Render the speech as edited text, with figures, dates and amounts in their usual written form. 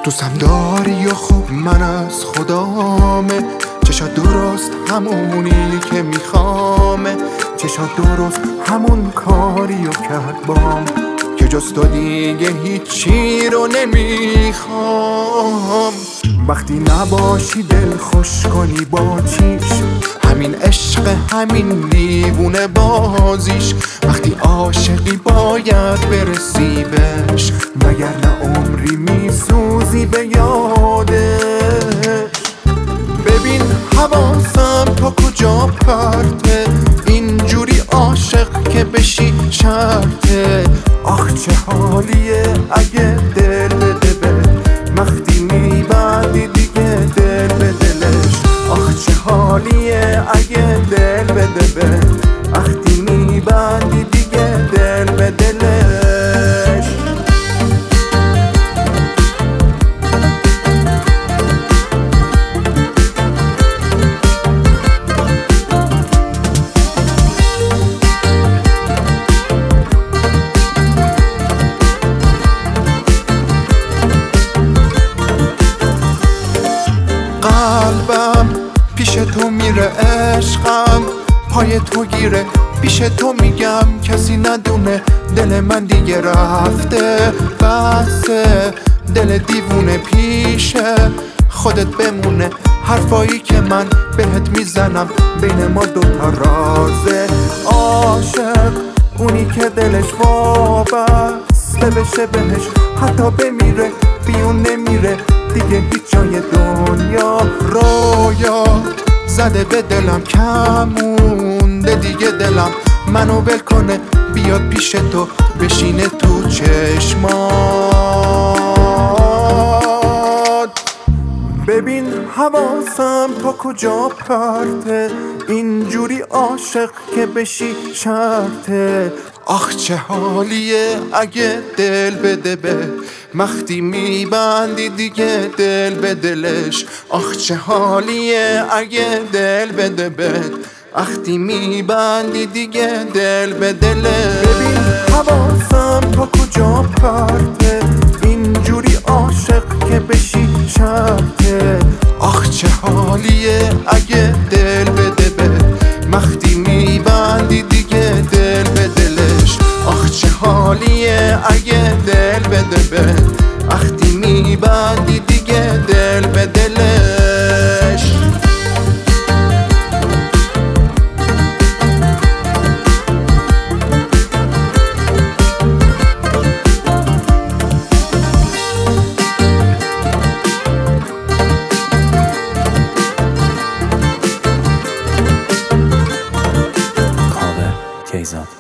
دوستم داری و خب من از خدامه، چشات درست همونی که میخوامه، چشات درست همون کاریو کرد بام که جز تو دیگه هیچی رو نمیخوام. وقتی نباشی دل خوش کنی با چیش، همین عشق همین دیوونه بازیش. وقتی عاشقی باید برسی بهش، وگرنه عمری میسوزی به یادش. ببین حواسم تا کجا پرته، اینجوری عاشق که بشی شرطه. آخ چه حالیه اگه دل بده به وقتی میبندی دیگه دل به دلش. آخ چه حالیه اگه دل بده به وقتی میبندی دیگه دل به دلش. قلبم پیش تو میره، عشقم پای تو گیره، پیش تو میگم کسی ندونه دل من دیگه رفته. بسه دل دیوونه پیشه خودت بمونه، حرفایی که من بهت میزنم بین ما دوتا رازه. عاشق اونی که دلش وابسته بشه بهش، حتی بمیره بیون نمیره دیگه هیچ جای دنیا. رویا زده به دلم کمونده دیگه دلم، منو ول کنه بیاد پیش تو بشینه تو چشمات. ببین حواسم تا کجا پرته، اینجوری عاشق که بشی شرطه. آخ چه حالیه اگه دل بده به وقتی میبندی دیگه دل به دلش. آخ چه حالیه اگه دل بده به وقتی میبندی دیگه دل به دلش. ببین حواسم تا کجا پرته، اینجوری عاشق که بشی شرطه. آخ چه حالیه اگه دل بده به وقتی میبندی دیگه دل به دلش. آخ چه حالیه اگه دل بده به وقتی میبندی دیگه دل به دلش. کیزاد